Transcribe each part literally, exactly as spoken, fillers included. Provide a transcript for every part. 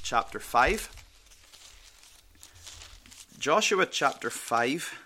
chapter five. Joshua chapter five.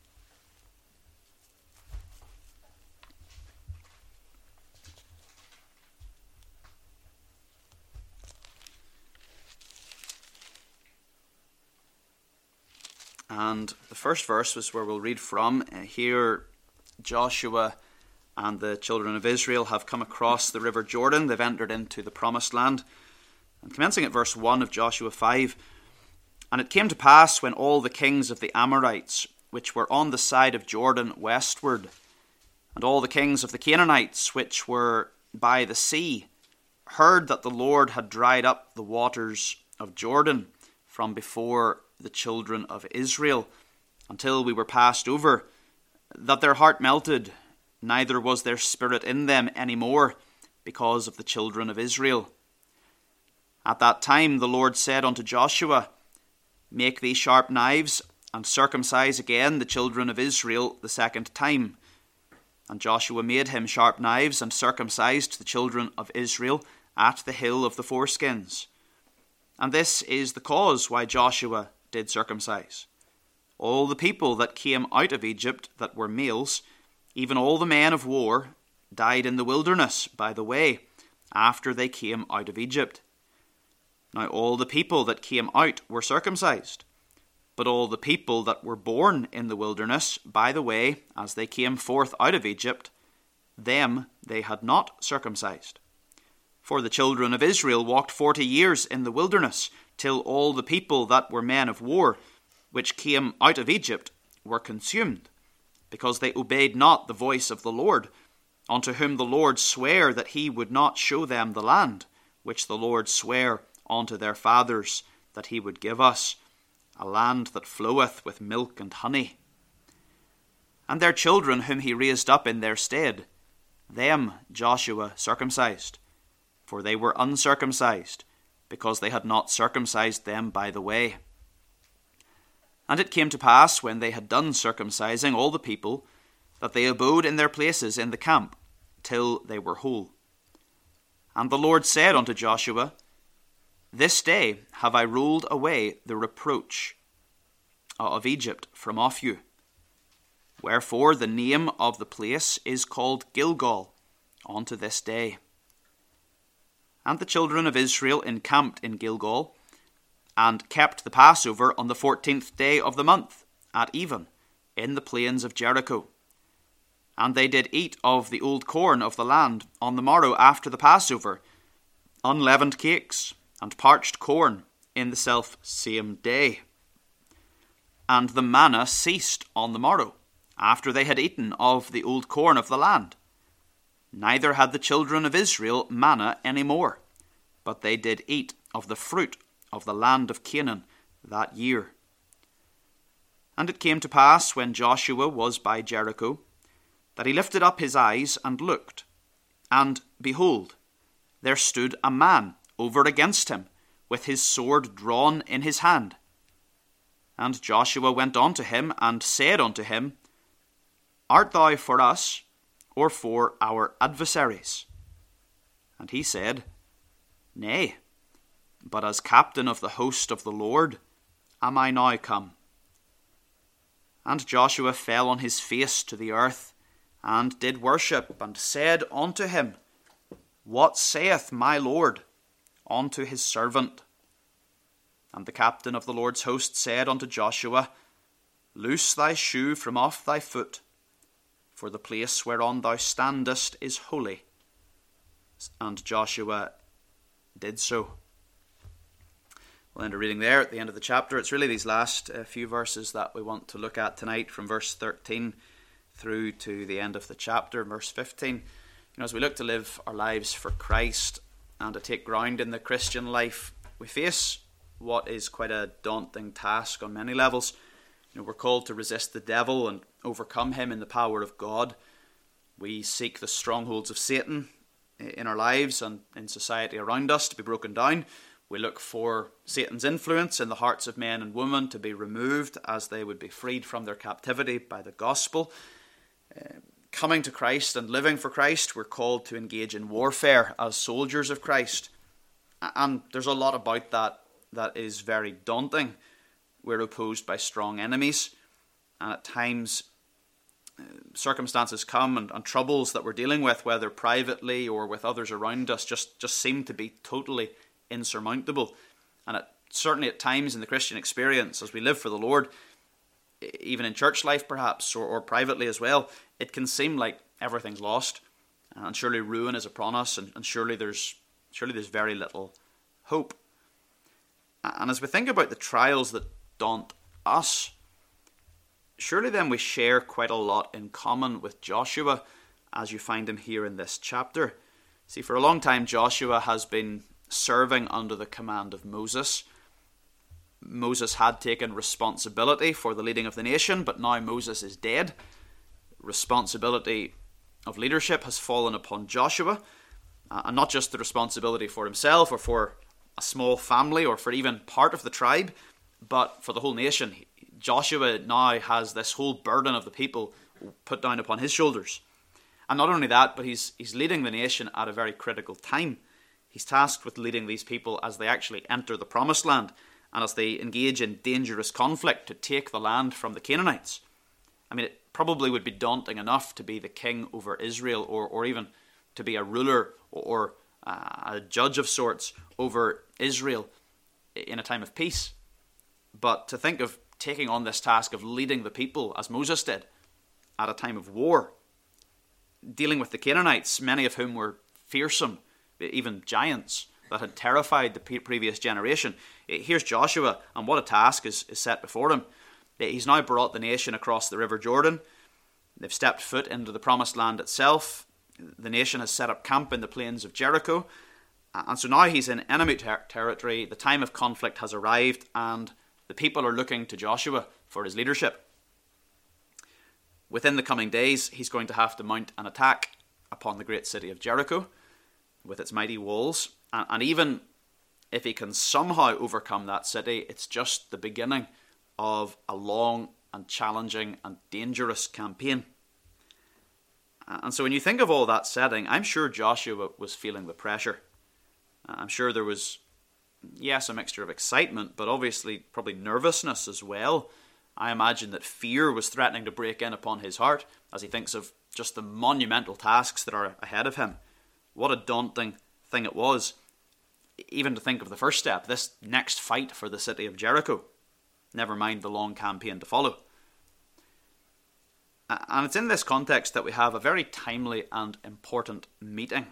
And the first verse was where we'll read from. Uh, here, Joshua and the children of Israel have come across the river Jordan. They've entered into the promised land. And commencing at verse one of Joshua five, "And it came to pass when all the kings of the Amorites, which were on the side of Jordan westward, and all the kings of the Canaanites, which were by the sea, heard that the Lord had dried up the waters of Jordan from before the children of Israel, until we were passed over, that their heart melted, neither was their spirit in them any more, because of the children of Israel. At that time the Lord said unto Joshua, Make thee sharp knives, and circumcise again the children of Israel the second time. And Joshua made him sharp knives, and circumcised the children of Israel at the hill of the foreskins. And this is the cause why Joshua did circumcise. All the people that came out of Egypt that were males, even all the men of war, died in the wilderness by the way, after they came out of Egypt. Now all the people that came out were circumcised, but all the people that were born in the wilderness by the way, as they came forth out of Egypt, them they had not circumcised. For the children of Israel walked forty years in the wilderness, till all the people that were men of war, which came out of Egypt, were consumed, because they obeyed not the voice of the Lord, unto whom the Lord sware that he would not show them the land, which the Lord sware unto their fathers that he would give us, a land that floweth with milk and honey. And their children whom he raised up in their stead, them Joshua circumcised, for they were uncircumcised, because they had not circumcised them by the way. And it came to pass, when they had done circumcising all the people, that they abode in their places in the camp, till they were whole. And the Lord said unto Joshua, This day have I rolled away the reproach of Egypt from off you. Wherefore the name of the place is called Gilgal unto this day. And the children of Israel encamped in Gilgal, and kept the Passover on the fourteenth day of the month, at even, in the plains of Jericho. And they did eat of the old corn of the land on the morrow after the Passover, unleavened cakes, and parched corn in the self same day. And the manna ceased on the morrow, after they had eaten of the old corn of the land. Neither had the children of Israel manna any more, but they did eat of the fruit of the land of Canaan that year. And it came to pass, when Joshua was by Jericho, that he lifted up his eyes and looked, and behold, there stood a man over against him, with his sword drawn in his hand. And Joshua went unto him, and said unto him, Art thou for us, or for our adversaries? And he said, Nay, but as captain of the host of the Lord am I now come. And Joshua fell on his face to the earth, and did worship, and said unto him, What saith my Lord unto his servant? And the captain of the Lord's host said unto Joshua, Loose thy shoe from off thy foot, for the place whereon thou standest is holy. And Joshua did so. We'll end a reading there at the end of the chapter. It's really these last uh, few verses that we want to look at tonight, from verse thirteen through to the end of the chapter, verse fifteen. You know, as we look to live our lives for Christ and to take ground in the Christian life, we face what is quite a daunting task on many levels. You know, we're called to resist the devil and overcome him in the power of God. We seek the strongholds of Satan in our lives and in society around us to be broken down. We look for Satan's influence in the hearts of men and women to be removed, as they would be freed from their captivity by the gospel. Uh, coming to Christ and living for Christ, we're called to engage in warfare as soldiers of Christ. And there's a lot about that that is very daunting. We're opposed by strong enemies, and at times uh, circumstances come and, and troubles that we're dealing with, whether privately or with others around us, just, just seem to be totally insurmountable. And at, certainly at times in the Christian experience, as we live for the Lord, even in church life perhaps, or, or privately as well, it can seem like everything's lost, and surely ruin is upon us, and, and surely there's surely there's very little hope. And as we think about the trials that daunt us, surely then we share quite a lot in common with Joshua, as you find him here in this chapter. See, for a long time Joshua has been serving under the command of Moses. Moses had taken responsibility for the leading of the nation, but now Moses is dead. Responsibility of leadership has fallen upon Joshua, uh, and not just the responsibility for himself or for a small family or for even part of the tribe, but for the whole nation. Joshua now has this whole burden of the people put down upon his shoulders. And not only that, but he's he's leading the nation at a very critical time. He's tasked with leading these people as they actually enter the promised land, and as they engage in dangerous conflict to take the land from the Canaanites. I mean, it probably would be daunting enough to be the king over Israel, or, or even to be a ruler or, or uh, a judge of sorts over Israel in a time of peace. But to think of taking on this task of leading the people, as Moses did, at a time of war, dealing with the Canaanites, many of whom were fearsome, even giants, that had terrified the previous generation. Here's Joshua, and what a task is, is set before him. He's now brought the nation across the River Jordan. They've stepped foot into the promised land itself. The nation has set up camp in the plains of Jericho. And so now he's in enemy ter- territory. The time of conflict has arrived, and the people are looking to Joshua for his leadership. Within the coming days, he's going to have to mount an attack upon the great city of Jericho with its mighty walls. And, and even if he can somehow overcome that city, it's just the beginning of a long and challenging and dangerous campaign. And so when you think of all that setting, I'm sure Joshua was feeling the pressure. I'm sure there was, yes, a mixture of excitement, but obviously probably nervousness as well. I imagine that fear was threatening to break in upon his heart as he thinks of just the monumental tasks that are ahead of him. What a daunting thing it was, even to think of the first step, this next fight for the city of Jericho. Never mind the long campaign to follow. And it's in this context that we have a very timely and important meeting.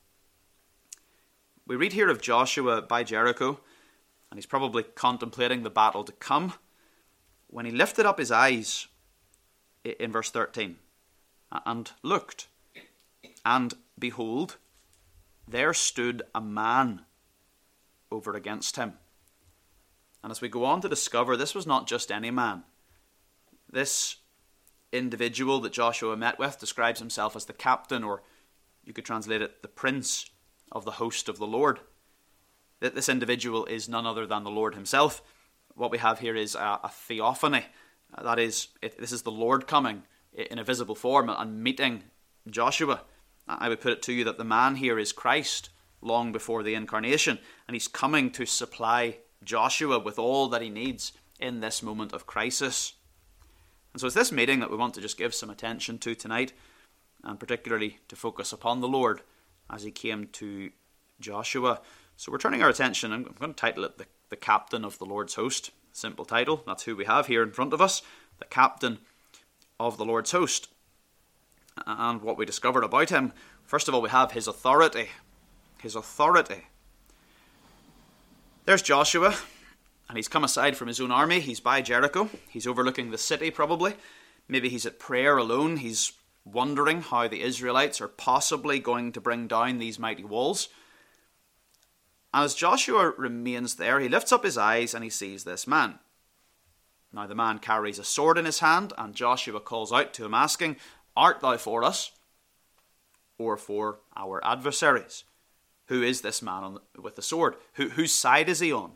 We read here of Joshua by Jericho, and he's probably contemplating the battle to come, when he lifted up his eyes, in verse thirteen, and looked, and behold, there stood a man over against him. And as we go on to discover, this was not just any man. This individual that Joshua met with describes himself as the captain, or you could translate it, the prince of the host of the Lord. That this individual is none other than the Lord himself. What we have here is a, a theophany. That is, it, this is the Lord coming in a visible form and meeting Joshua. I would put it to you that the man here is Christ long before the incarnation, and he's coming to supply Joshua with all that he needs in this moment of crisis. And so it's this meeting that we want to just give some attention to tonight, and particularly to focus upon the Lord as he came to Joshua. So we're turning our attention, I'm going to title it the, the Captain of the Lord's Host. Simple title, that's who we have here in front of us, the Captain of the Lord's Host. And what we discovered about him, first of all, we have his authority. His authority. There's Joshua, and he's come aside from his own army. He's by Jericho. He's overlooking the city probably. Maybe he's at prayer alone. He's wondering how the Israelites are possibly going to bring down these mighty walls. And as Joshua remains there, he lifts up his eyes and he sees this man. Now the man carries a sword in his hand, and Joshua calls out to him asking, "Art thou for us, or for our adversaries?" Who is this man on the, with the sword? Who, whose side is he on?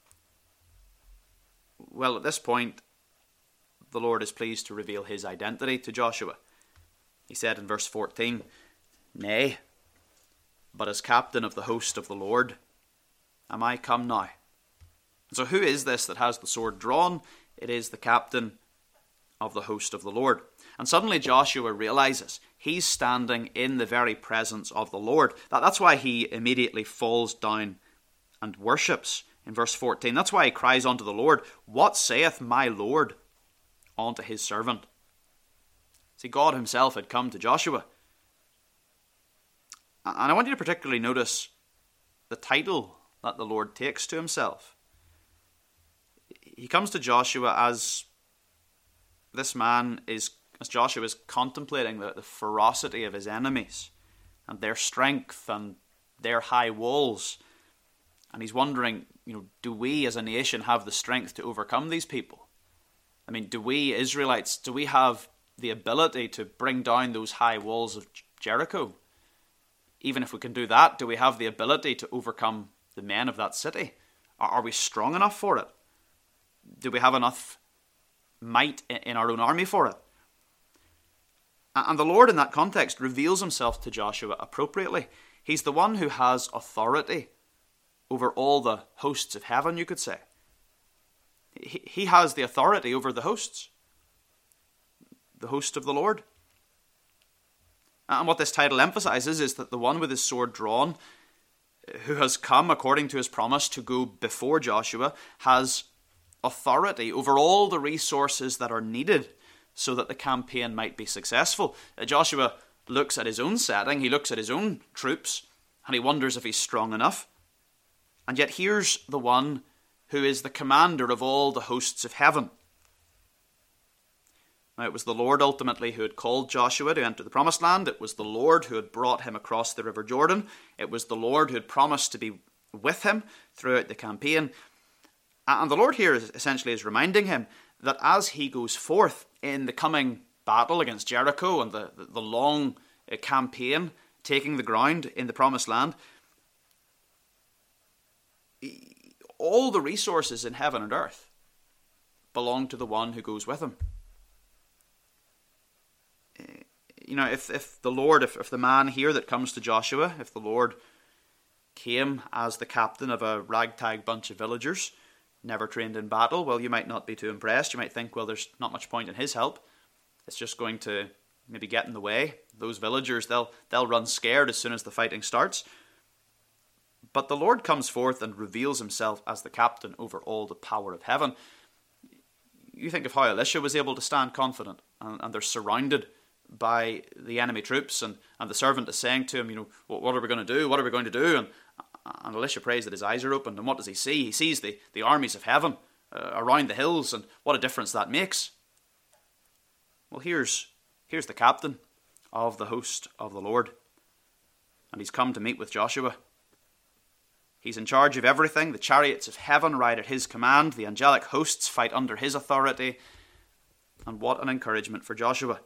Well, at this point, the Lord is pleased to reveal his identity to Joshua. He said in verse fourteen, "Nay, but as captain of the host of the Lord am I come now." So who is this that has the sword drawn? It is the captain of the host of the Lord. And suddenly Joshua realizes he's standing in the very presence of the Lord. That, that's why he immediately falls down and worships in verse fourteen. That's why he cries unto the Lord, "What saith my Lord unto his servant?" See, God himself had come to Joshua. And I want you to particularly notice the title that the Lord takes to himself. He comes to Joshua as this man is, as Joshua is contemplating the, the ferocity of his enemies and their strength and their high walls. And he's wondering, you know, do we as a nation have the strength to overcome these people? I mean, do we Israelites, do we have the ability to bring down those high walls of Jericho? Even if we can do that, do we have the ability to overcome the men of that city? Are we strong enough for it? Do we have enough might in our own army for it? And the Lord in that context reveals himself to Joshua appropriately. He's the one who has authority over all the hosts of heaven, you could say. He has the authority over the hosts. The host of the Lord. And what this title emphasizes is that the one with his sword drawn, who has come according to his promise to go before Joshua, has authority over all the resources that are needed so that the campaign might be successful. Joshua looks at his own setting, he looks at his own troops, and he wonders if he's strong enough. And yet here's the one who is the commander of all the hosts of heaven. Now, it was the Lord ultimately who had called Joshua to enter the promised land. It was the Lord who had brought him across the river Jordan. It was the Lord who had promised to be with him throughout the campaign. And the Lord here is essentially is reminding him that as he goes forth in the coming battle against Jericho and the, the, the long campaign taking the ground in the promised land, all the resources in heaven and earth belong to the one who goes with him. You know, if, if the Lord, if, if the man here that comes to Joshua, if the Lord came as the captain of a ragtag bunch of villagers, never trained in battle, well, you might not be too impressed. You might think, well, there's not much point in his help. It's just going to maybe get in the way. Those villagers, they'll they'll run scared as soon as the fighting starts. But the Lord comes forth and reveals himself as the captain over all the power of heaven. You think of how Elisha was able to stand confident, and, and they're surrounded by the enemy troops, and, and the servant is saying to him, you know, what, what are we going to do? What are we going to do? And, and Elisha prays that his eyes are opened, and what does he see? He sees the, the armies of heaven uh, around the hills, and what a difference that makes. Well, here's, here's the captain of the host of the Lord, and he's come to meet with Joshua. He's in charge of everything. The chariots of heaven ride at his command. The angelic hosts fight under his authority. And what an encouragement for Joshua.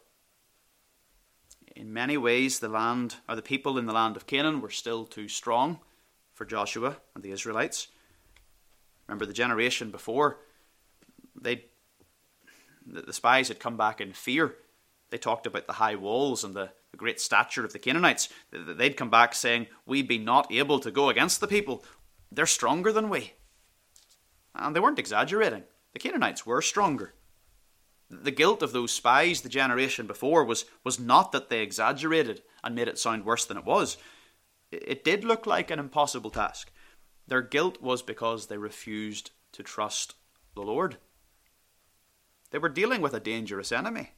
In many ways, the land, or the people in the land of Canaan were still too strong for Joshua and the Israelites. Remember the generation before, they the spies had come back in fear. They talked about the high walls and the, the great stature of the Canaanites. They'd come back saying, we be not able to go against the people. They're stronger than we. And they weren't exaggerating. The Canaanites were stronger. The guilt of those spies the generation before was, was not that they exaggerated and made it sound worse than it was. It did look like an impossible task. Their guilt was because they refused to trust the Lord. They were dealing with a dangerous enemy.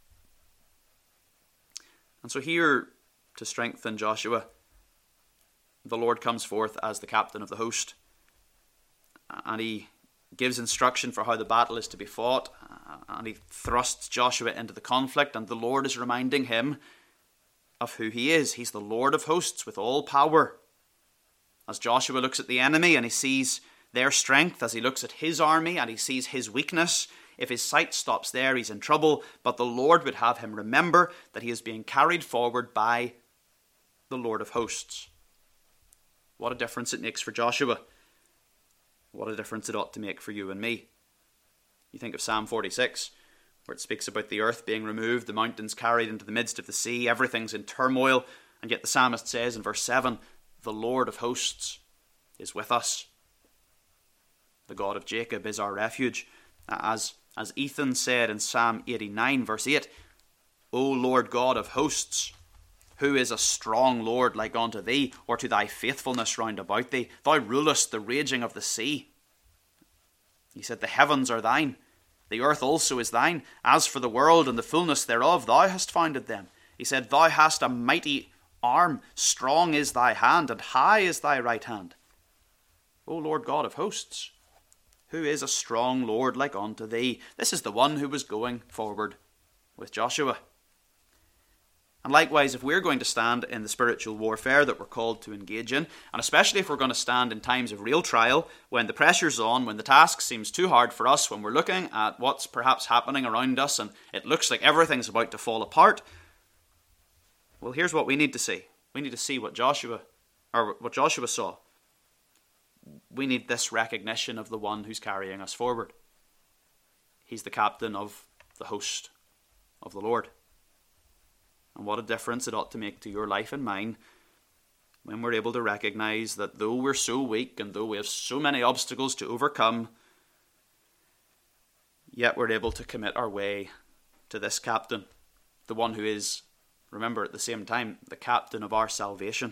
And so here, to strengthen Joshua, the Lord comes forth as the captain of the host. And he gives instruction for how the battle is to be fought. And he thrusts Joshua into the conflict. And the Lord is reminding him of who he is. He's the Lord of hosts with all power. As Joshua looks at the enemy and he sees their strength, as he looks at his army and he sees his weakness, if his sight stops there, he's in trouble. But the Lord would have him remember that he is being carried forward by the Lord of hosts. What a difference it makes for Joshua. What a difference it ought to make for you and me. You think of Psalm forty-six, where it speaks about the earth being removed, the mountains carried into the midst of the sea, everything's in turmoil, and yet the psalmist says in verse seven, the Lord of hosts is with us. The God of Jacob is our refuge. As, as Ethan said in Psalm eighty-nine, verse eight, O Lord God of hosts, who is a strong Lord like unto thee, or to thy faithfulness round about thee? Thou rulest the raging of the sea. He said, the heavens are thine, the earth also is thine. As for the world and the fullness thereof, thou hast founded them. He said, thou hast a mighty arm, strong is thy hand, and high is thy right hand. O Lord God of hosts, who is a strong Lord like unto thee? This is the one who was going forward with Joshua. And likewise, if we're going to stand in the spiritual warfare that we're called to engage in, and especially if we're going to stand in times of real trial, when the pressure's on, when the task seems too hard for us, when we're looking at what's perhaps happening around us and it looks like everything's about to fall apart, well, here's what we need to see. We need to see what Joshua, or what Joshua saw. We need this recognition of the one who's carrying us forward. He's the captain of the host of the Lord. And what a difference it ought to make to your life and mine when we're able to recognize that though we're so weak and though we have so many obstacles to overcome, yet we're able to commit our way to this captain, the one who is, remember at the same time, the captain of our salvation,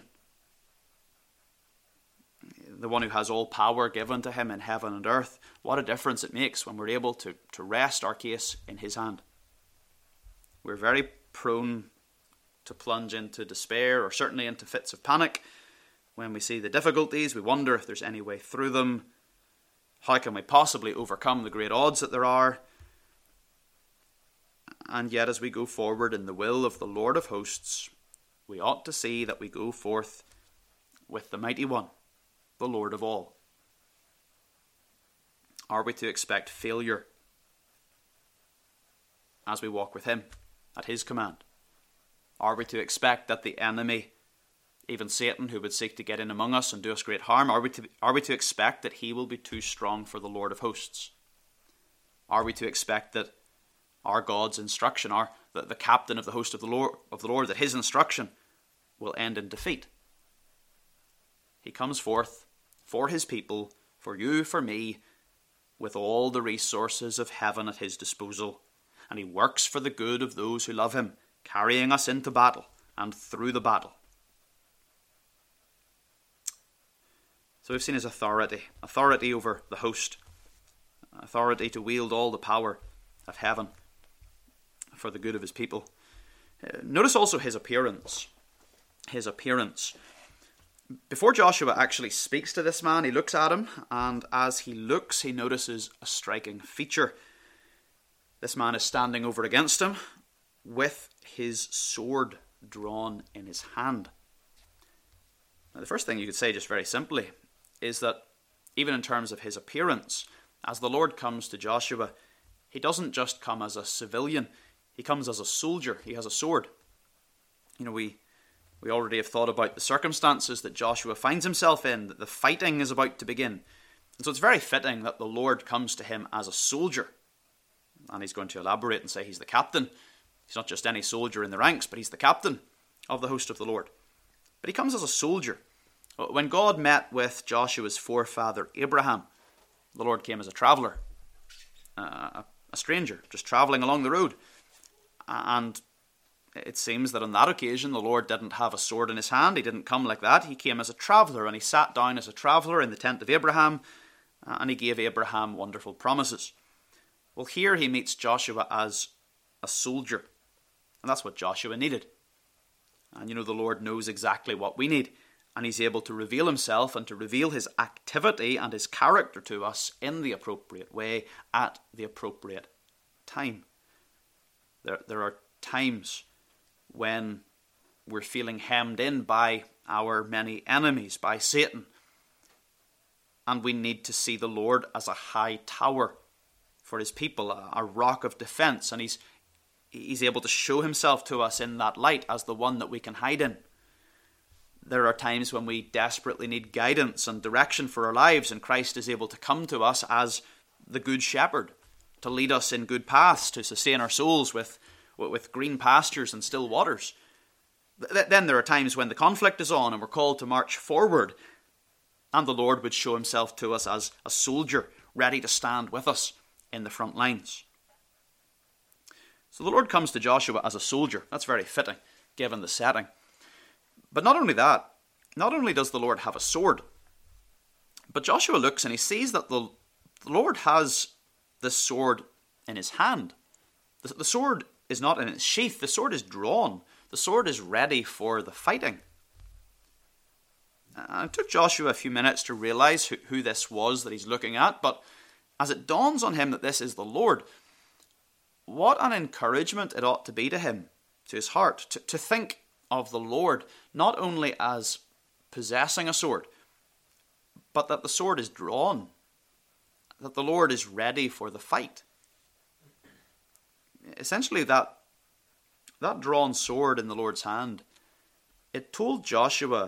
the one who has all power given to him in heaven and earth. What a difference it makes when we're able to, to rest our case in his hand. We're very prone to plunge into despair, or certainly into fits of panic when we see the difficulties. We wonder if there's any way through them. How can we possibly overcome the great odds that there are? And yet as we go forward in the will of the Lord of hosts, we ought to see that we go forth with the mighty one, the Lord of all. Are we to expect failure as we walk with him at his command? Are we to expect that the enemy, even Satan, who would seek to get in among us and do us great harm, are we to, are we to expect that he will be too strong for the Lord of hosts? Are we to expect that our God's instruction, our the, the captain of the host of the Lord, of the Lord, that his instruction will end in defeat? He comes forth for his people, for you, for me, with all the resources of heaven at his disposal, and he works for the good of those who love him, carrying us into battle and through the battle. So we've seen his authority, authority over the host, authority to wield all the power of heaven for the good of his people. Notice also his appearance. His appearance. Before Joshua actually speaks to this man, he looks at him, and as he looks, he notices a striking feature. This man is standing over against him with his sword drawn in his hand. Now, the first thing you could say, just very simply, is that even in terms of his appearance, as the Lord comes to Joshua, he doesn't just come as a civilian, he comes as a soldier. He has a sword. You know, we we already have thought about the circumstances that Joshua finds himself in, that the fighting is about to begin. And so it's very fitting that the Lord comes to him as a soldier. And he's going to elaborate and say he's the captain. He's not just any soldier in the ranks, but he's the captain of the host of the Lord. But he comes as a soldier. When God met with Joshua's forefather Abraham, the Lord came as a traveller, uh, a stranger, just travelling along the road. And it seems that on that occasion the Lord didn't have a sword in his hand. He didn't come like that. He came as a traveller, and he sat down as a traveller in the tent of Abraham, and he gave Abraham wonderful promises. Well, here he meets Joshua as a soldier. And that's what Joshua needed. And you know, the Lord knows exactly what we need. And he's able to reveal himself and to reveal his activity and his character to us in the appropriate way at the appropriate time. There, there are times when we're feeling hemmed in by our many enemies, by Satan. And we need to see the Lord as a high tower for his people, a, a rock of defense. And he's He's able to show himself to us in that light as the one that we can hide in. There are times when we desperately need guidance and direction for our lives, and Christ is able to come to us as the good shepherd, to lead us in good paths, to sustain our souls with, with green pastures and still waters. Then there are times when the conflict is on and we're called to march forward, and the Lord would show himself to us as a soldier, ready to stand with us in the front lines. So the Lord comes to Joshua as a soldier. That's very fitting, given the setting. But not only that, not only does the Lord have a sword, but Joshua looks and he sees that the, the Lord has this sword in his hand. The, the sword is not in its sheath. The sword is drawn. The sword is ready for the fighting. And it took Joshua a few minutes to realize who, who this was that he's looking at, but as it dawns on him that this is the Lord, what an encouragement it ought to be to him, to his heart, to, to think of the Lord not only as possessing a sword, but that the sword is drawn, that the Lord is ready for the fight. Essentially, that, that drawn sword in the Lord's hand, it told Joshua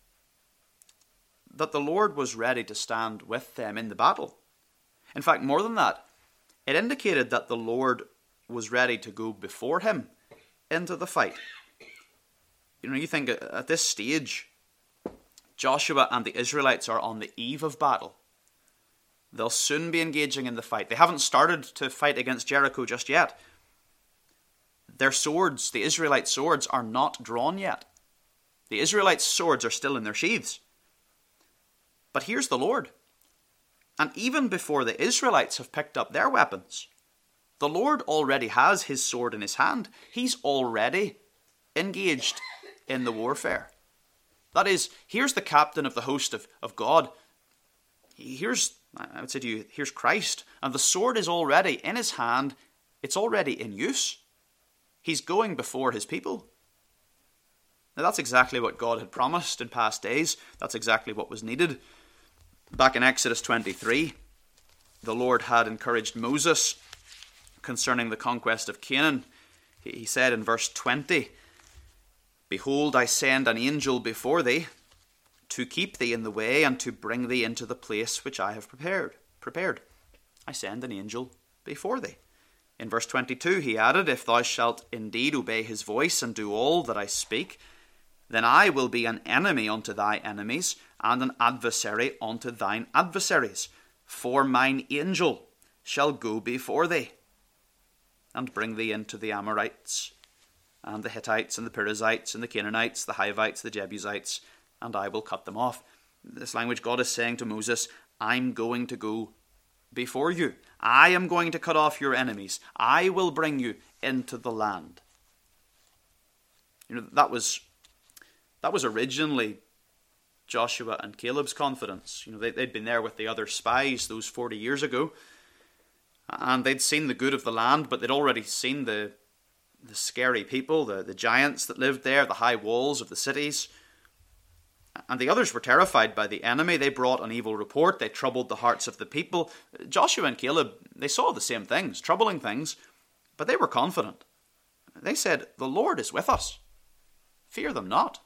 that the Lord was ready to stand with them in the battle. In fact, more than that, it indicated that the Lord was ready to go before him into the fight. You know, you think at this stage, Joshua and the Israelites are on the eve of battle. They'll soon be engaging in the fight. They haven't started to fight against Jericho just yet. Their swords, the Israelite swords, are not drawn yet. The Israelites' swords are still in their sheaths. But here's the Lord. And even before the Israelites have picked up their weapons, the Lord already has his sword in his hand. He's already engaged in the warfare. That is, here's the captain of the host of, of God. Here's, I would say to you, here's Christ. And the sword is already in his hand. It's already in use. He's going before his people. Now that's exactly what God had promised in past days. That's exactly what was needed. Back in Exodus twenty-three, the Lord had encouraged Moses concerning the conquest of Canaan. He said in verse twenty, "Behold, I send an angel before thee, to keep thee in the way, and to bring thee into the place which I have prepared. Prepared. I send an angel before thee." In verse twenty-two he added, "If thou shalt indeed obey his voice, and do all that I speak, then I will be an enemy unto thy enemies, and an adversary unto thine adversaries. For mine angel shall go before thee, and bring thee into the Amorites, and the Hittites, and the Perizzites, and the Canaanites, the Hivites, the Jebusites, and I will cut them off." This language, God is saying to Moses, I'm going to go before you. I am going to cut off your enemies. I will bring you into the land. You know, that was that was originally Joshua and Caleb's confidence. You know, they, they'd been there with the other spies those forty years ago, and they'd seen the good of the land, but they'd already seen the the scary people, the, the giants that lived there, the high walls of the cities. And the others were terrified by the enemy. They brought an evil report. They troubled the hearts of the people. Joshua and Caleb, they saw the same things, troubling things, but they were confident. They said, "The Lord is with us. Fear them not."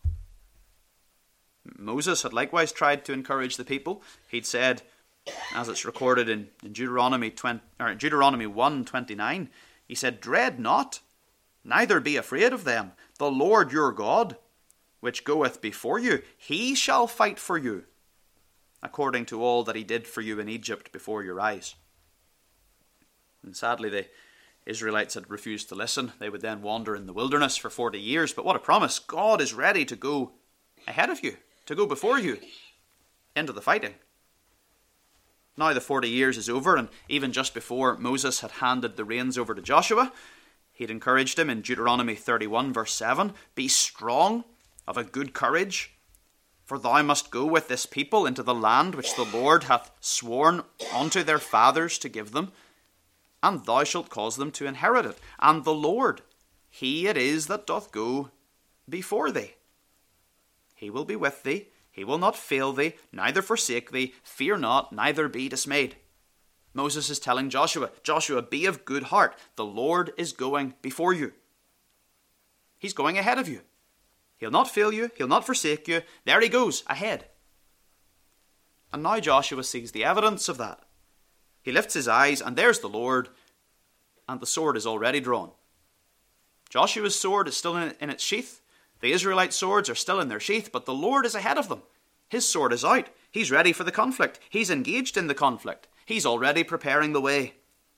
Moses had likewise tried to encourage the people. He'd said, as it's recorded in, in Deuteronomy twenty, or Deuteronomy one twenty-nine, he said, "Dread not, neither be afraid of them. The Lord your God, which goeth before you, he shall fight for you, according to all that he did for you in Egypt before your eyes." And sadly, the Israelites had refused to listen. They would then wander in the wilderness for forty years. But what a promise. God is ready to go ahead of you, to go before you into the fighting. Now the forty years is over, and even just before Moses had handed the reins over to Joshua, he'd encouraged him in Deuteronomy thirty-one verse seven, "Be strong, of a good courage, for thou must go with this people into the land which the Lord hath sworn unto their fathers to give them, and thou shalt cause them to inherit it. And the Lord, he it is that doth go before thee. He will be with thee, he will not fail thee, neither forsake thee. Fear not, neither be dismayed." Moses is telling Joshua, Joshua, be of good heart. The Lord is going before you. He's going ahead of you. He'll not fail you. He'll not forsake you. There he goes, ahead. And now Joshua sees the evidence of that. He lifts his eyes, and there's the Lord, and the sword is already drawn. Joshua's sword is still in, in its sheath. The Israelite swords are still in their sheath, but the Lord is ahead of them. His sword is out. He's ready for the conflict. He's engaged in the conflict. He's already preparing the way.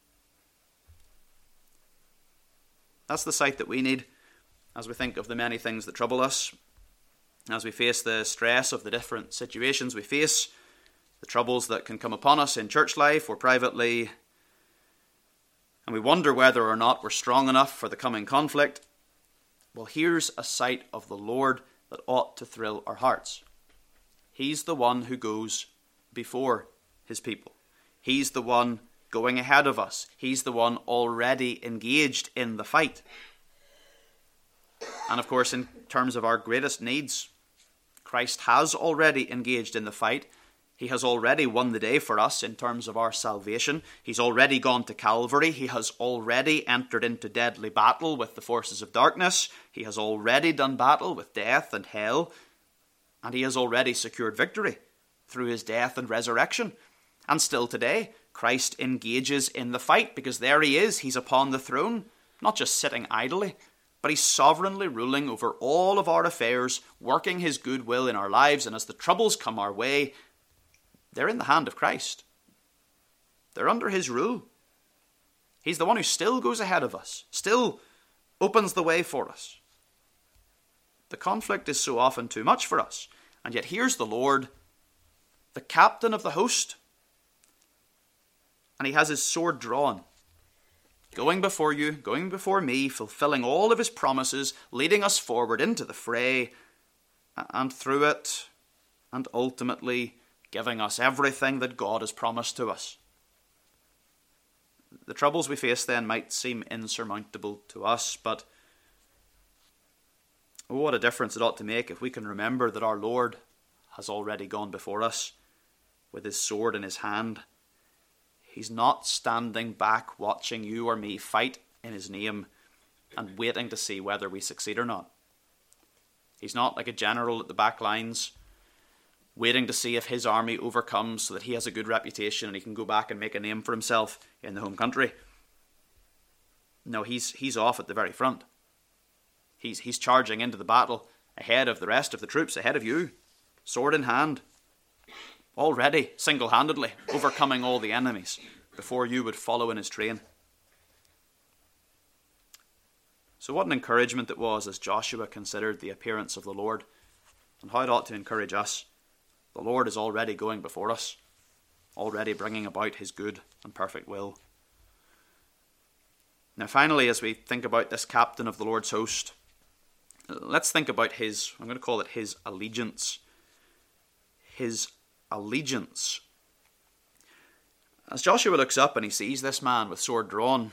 That's the sight that we need as we think of the many things that trouble us, as we face the stress of the different situations we face, the troubles that can come upon us in church life or privately, and we wonder whether or not we're strong enough for the coming conflict. Well, here's a sight of the Lord that ought to thrill our hearts. He's the one who goes before his people. He's the one going ahead of us. He's the one already engaged in the fight. And of course, in terms of our greatest needs, Christ has already engaged in the fight. He has already won the day for us in terms of our salvation. He's already gone to Calvary. He has already entered into deadly battle with the forces of darkness. He has already done battle with death and hell. And he has already secured victory through his death and resurrection. And still today, Christ engages in the fight because there he is. He's upon the throne, not just sitting idly, but he's sovereignly ruling over all of our affairs, working his good will in our lives. And as the troubles come our way, they're in the hand of Christ. They're under his rule. He's the one who still goes ahead of us, still opens the way for us. The conflict is so often too much for us. And yet here's the Lord, the captain of the host. And he has his sword drawn, going before you, going before me, fulfilling all of his promises, leading us forward into the fray, and through it, and ultimately giving us everything that God has promised to us. The troubles we face then might seem insurmountable to us, but oh, what a difference it ought to make if we can remember that our Lord has already gone before us with his sword in his hand. He's not standing back watching you or me fight in his name and waiting to see whether we succeed or not. He's not like a general at the back lines waiting to see if his army overcomes so that he has a good reputation and he can go back and make a name for himself in the home country. No, he's he's off at the very front. He's, he's charging into the battle ahead of the rest of the troops, ahead of you, sword in hand, already single-handedly overcoming all the enemies before you would follow in his train. So what an encouragement it was as Joshua considered the appearance of the Lord, and how it ought to encourage us. The Lord is already going before us, already bringing about his good and perfect will. Now finally, as we think about this captain of the Lord's host, let's think about his, I'm going to call it his allegiance. His allegiance. As Joshua looks up and he sees this man with sword drawn,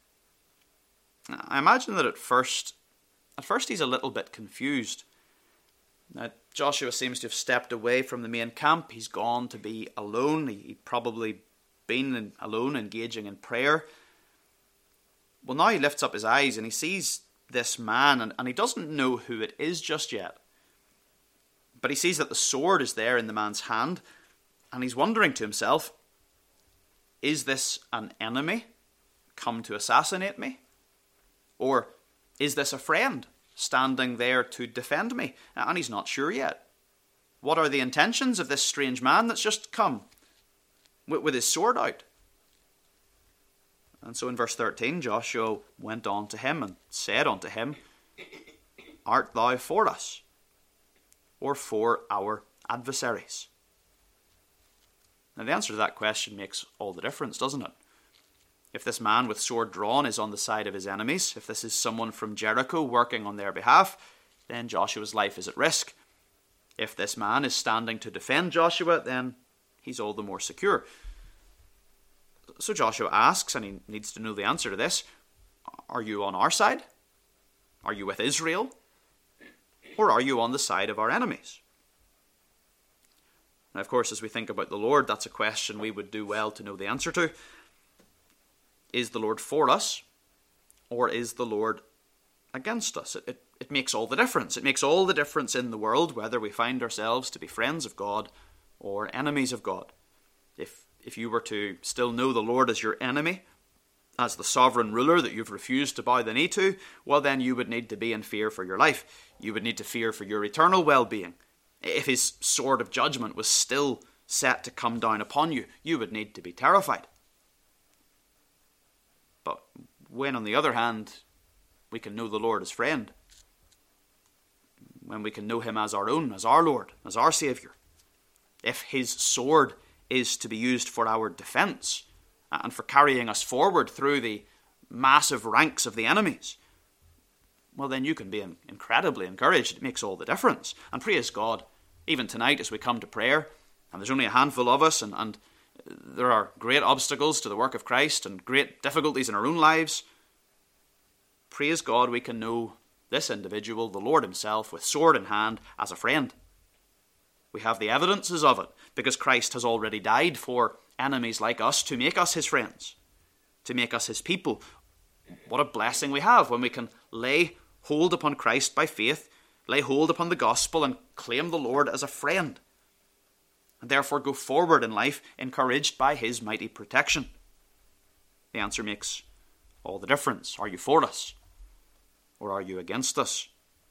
I imagine that at first, at first he's a little bit confused. Now, Joshua seems to have stepped away from the main camp. He's gone to be alone. He, he'd probably been in, alone, engaging in prayer. Well, now he lifts up his eyes and he sees this man, and, and he doesn't know who it is just yet. But he sees that the sword is there in the man's hand, and he's wondering to himself, is this an enemy come to assassinate me? Or is this a friend standing there to defend me? And he's not sure yet. What are the intentions of this strange man that's just come with, with his sword out? And so in verse thirteen, Joshua went on to him and said unto him, Art thou for us, or for our adversaries? Now the answer to that question makes all the difference, doesn't it? If this man with sword drawn is on the side of his enemies, if this is someone from Jericho working on their behalf, then Joshua's life is at risk. If this man is standing to defend Joshua, then he's all the more secure. So Joshua asks, and he needs to know the answer to this, are you on our side? Are you with Israel? Or are you on the side of our enemies? Now, of course, as we think about the Lord, that's a question we would do well to know the answer to. Is the Lord for us, or is the Lord against us? It, it, it makes all the difference. It makes all the difference in the world whether we find ourselves to be friends of God or enemies of God. If, if you were to still know the Lord as your enemy, as the sovereign ruler that you've refused to bow the knee to, well then you would need to be in fear for your life. You would need to fear for your eternal well-being. If his sword of judgment was still set to come down upon you, you would need to be terrified. But when, on the other hand, we can know the Lord as friend, when we can know him as our own, as our Lord, as our Saviour, if his sword is to be used for our defence and for carrying us forward through the massive ranks of the enemies, well, then you can be incredibly encouraged. It makes all the difference. And praise God, even tonight as we come to prayer, and there's only a handful of us, and, and there are great obstacles to the work of Christ and great difficulties in our own lives, praise God, we can know this individual, the Lord himself, with sword in hand, as a friend. We have the evidences of it, because Christ has already died for enemies like us to make us his friends, to make us his people. What a blessing we have when we can lay hold upon Christ by faith, lay hold upon the gospel, and claim the Lord as a friend, and therefore go forward in life encouraged by his mighty protection. The answer makes all the difference. Are you for us, or are you against us?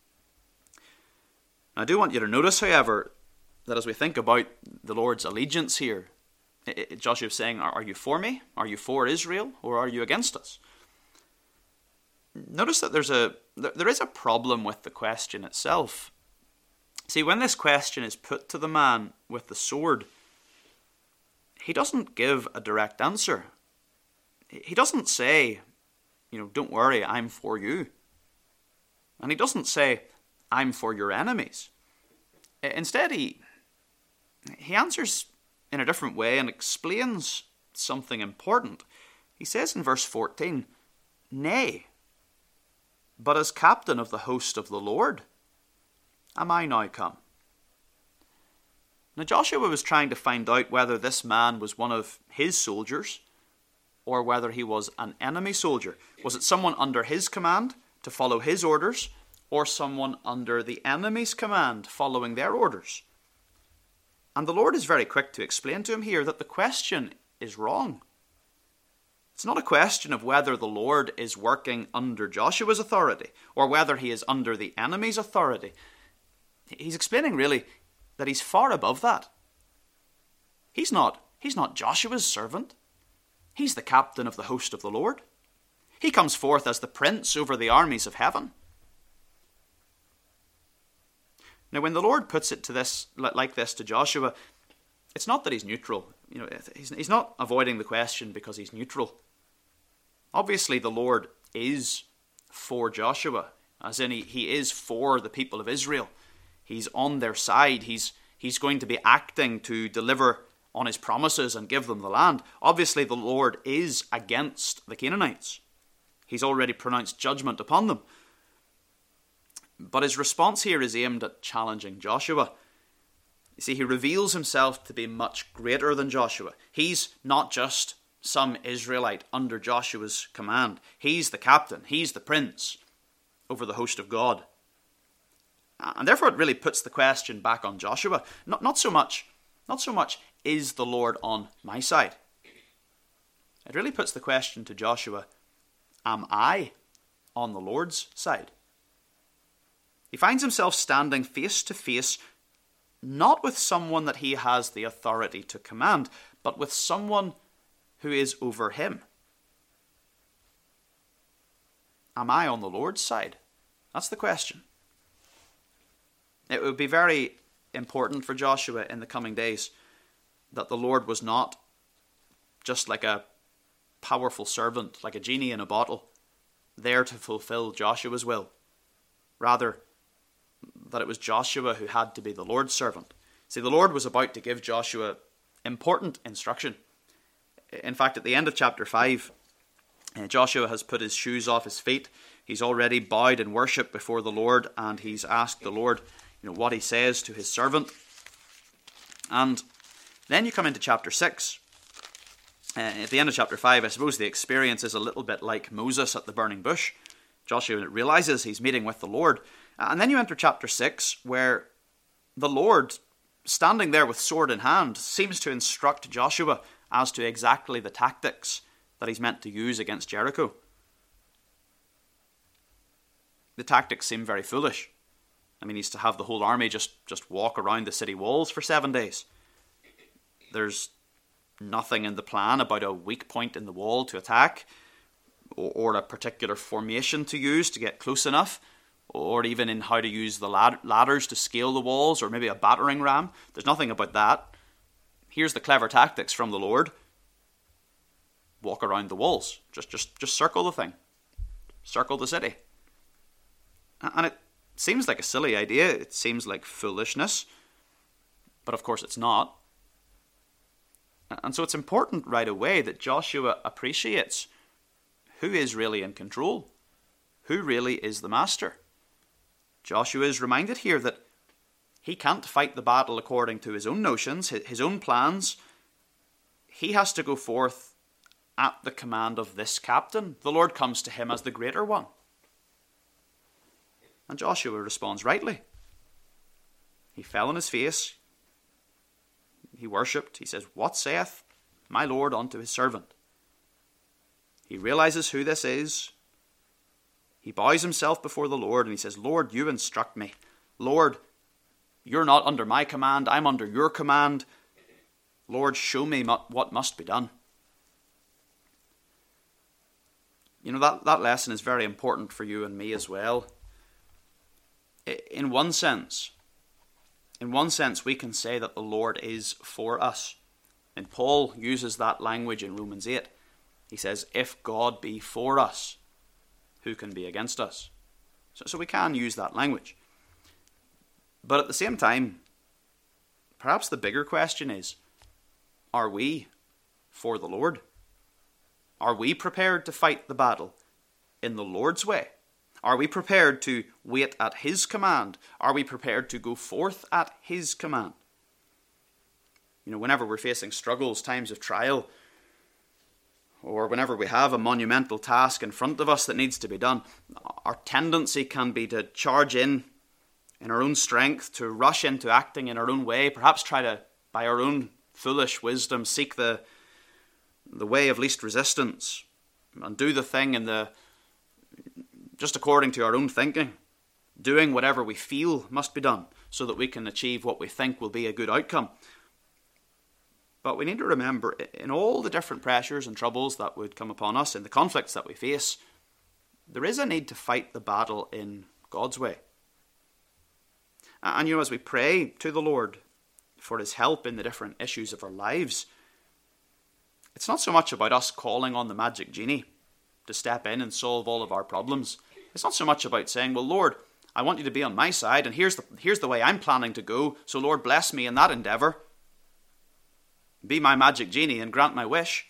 I do want you to notice, however, that as we think about the Lord's allegiance here, Joshua is saying, are you for me? Are you for Israel? Or are you against us? Notice that there's a there is a problem with the question itself. See, when this question is put to the man with the sword, he doesn't give a direct answer. He doesn't say, you know, don't worry, I'm for you. And he doesn't say, I'm for your enemies. Instead, he he answers in a different way and explains something important. He says in verse fourteen, nay, but as captain of the host of the Lord am I now come. Now Joshua was trying to find out whether this man was one of his soldiers or whether he was an enemy soldier. Was it someone under his command to follow his orders, or someone under the enemy's command following their orders? And the Lord is very quick to explain to him here that the question is wrong. It's not a question of whether the Lord is working under Joshua's authority or whether he is under the enemy's authority. He's explaining really that he's far above that. He's not, he's not Joshua's servant. He's the captain of the host of the Lord. He comes forth as the prince over the armies of heaven. Now, when the Lord puts it to this like this to Joshua, it's not that he's neutral. You know, he's, he's not avoiding the question because he's neutral. Obviously, the Lord is for Joshua, as in he, he is for the people of Israel. He's on their side. He's, he's going to be acting to deliver on his promises and give them the land. Obviously, the Lord is against the Canaanites. He's already pronounced judgment upon them. But his response here is aimed at challenging Joshua. You see, he reveals himself to be much greater than Joshua. He's not just some Israelite under Joshua's command. He's the captain. He's the prince over the host of God. And therefore it really puts the question back on Joshua. Not, not so much, not so much, is the Lord on my side? It really puts the question to Joshua, am I on the Lord's side? He finds himself standing face to face, not with someone that he has the authority to command, but with someone who is over him. Am I on the Lord's side? That's the question. It would be very important for Joshua in the coming days that the Lord was not just like a powerful servant, like a genie in a bottle, there to fulfill Joshua's will. Rather, that it was Joshua who had to be the Lord's servant. See, the Lord was about to give Joshua important instruction. In fact, at the end of chapter five, uh, Joshua has put his shoes off his feet. He's already bowed in worship before the Lord, and he's asked the Lord, you know, what he says to his servant. And then you come into chapter six. Uh, at the end of chapter five, I suppose the experience is a little bit like Moses at the burning bush. Joshua realizes he's meeting with the Lord. And then you enter chapter six, where the Lord, standing there with sword in hand, seems to instruct Joshua as to exactly the tactics that he's meant to use against Jericho. The tactics seem very foolish. I mean, he's to have the whole army just, just walk around the city walls for seven days. There's nothing in the plan about a weak point in the wall to attack, or, or a particular formation to use to get close enough, or even in how to use the lad- ladders to scale the walls, or maybe a battering ram. There's nothing about that. Here's the clever tactics from the Lord. Walk around the walls. Just, just, just circle the thing. Circle the city. And it seems like a silly idea. It seems like foolishness. But of course it's not. And so it's important right away that Joshua appreciates who is really in control. Who really is the master. Joshua is reminded here that he can't fight the battle according to his own notions, his own plans. He has to go forth at the command of this captain. The Lord comes to him as the greater one. And Joshua responds rightly. He fell on his face. He worshipped. He says, "What saith my Lord unto his servant?" He realizes who this is. He bows himself before the Lord and he says, "Lord, you instruct me. Lord, you're not under my command. I'm under your command. Lord, show me what must be done." You know, that, that lesson is very important for you and me as well. In one sense, in one sense, we can say that the Lord is for us. And Paul uses that language in Romans eight. He says, if God be for us, who can be against us? So, so we can use that language. But at the same time, perhaps the bigger question is, are we for the Lord? Are we prepared to fight the battle in the Lord's way? Are we prepared to wait at his command? Are we prepared to go forth at his command? You know, whenever we're facing struggles, times of trial, or whenever we have a monumental task in front of us that needs to be done, our tendency can be to charge in in our own strength, to rush into acting in our own way, perhaps try to, by our own foolish wisdom, seek the the way of least resistance and do the thing in the just according to our own thinking, doing whatever we feel must be done so that we can achieve what we think will be a good outcome. But we need to remember, in all the different pressures and troubles that would come upon us, in the conflicts that we face, there is a need to fight the battle in God's way. And you know, as we pray to the Lord for his help in the different issues of our lives, it's not so much about us calling on the magic genie to step in and solve all of our problems. It's not so much about saying, well, Lord, I want you to be on my side, and here's the, here's the way I'm planning to go, so Lord, bless me in that endeavour. Be my magic genie and grant my wish.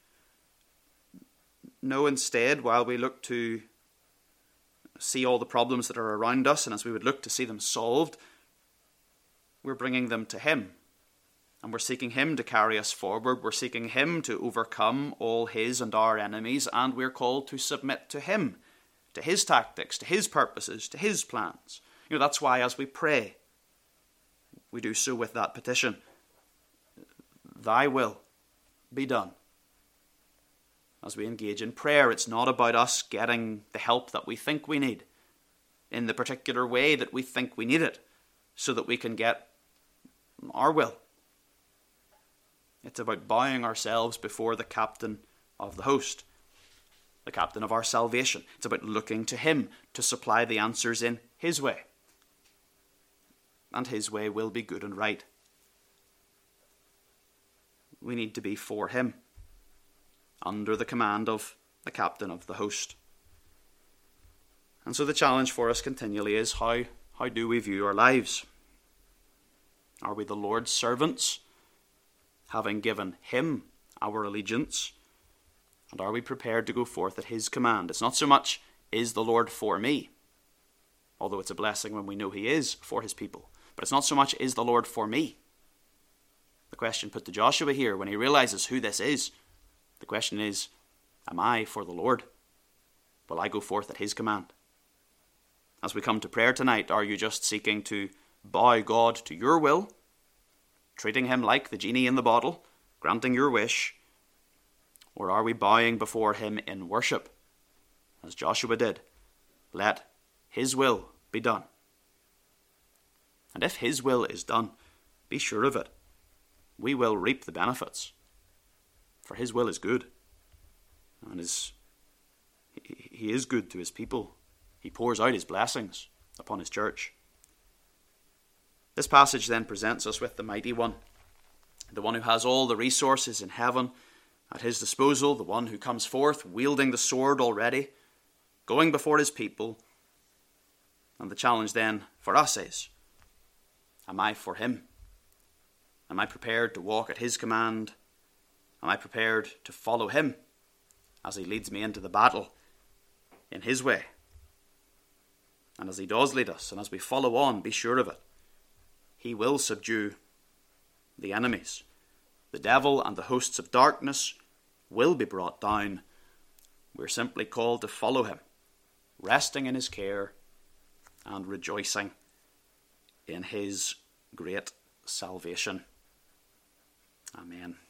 No, instead, while we look to see all the problems that are around us, and as we would look to see them solved, we're bringing them to him. And we're seeking him to carry us forward. We're seeking him to overcome all his and our enemies. And we're called to submit to him, to his tactics, to his purposes, to his plans. You know, that's why as we pray, we do so with that petition. Thy will be done. As we engage in prayer, it's not about us getting the help that we think we need in the particular way that we think we need it so that we can get our will. It's about bowing ourselves before the captain of the host, the captain of our salvation. It's about looking to him to supply the answers in his way. And his way will be good and right. We need to be for him, under the command of the captain of the host. And so the challenge for us continually is, how, how do we view our lives? Are we the Lord's servants, having given him our allegiance? And are we prepared to go forth at his command? It's not so much, is the Lord for me? Although it's a blessing when we know he is for his people. But it's not so much, is the Lord for me? The question put to Joshua here, when he realizes who this is, the question is, am I for the Lord? Will I go forth at his command? As we come to prayer tonight, are you just seeking to bow God to your will, treating him like the genie in the bottle, granting your wish? Or are we bowing before him in worship, as Joshua did? Let his will be done. And if his will is done, be sure of it. we will reap the benefits. For his will is good. And his, he is good to his people. He pours out his blessings upon his church. This passage then presents us with the mighty one, the one who has all the resources in heaven at his disposal, the one who comes forth wielding the sword already, going before his people. And the challenge then for us is, am I for him? Am I prepared to walk at his command? Am I prepared to follow him as he leads me into the battle in his way? And as he does lead us, and as we follow on, be sure of it, he will subdue the enemies. The devil and the hosts of darkness will be brought down. We're simply called to follow him, resting in his care and rejoicing in his great salvation. Amen.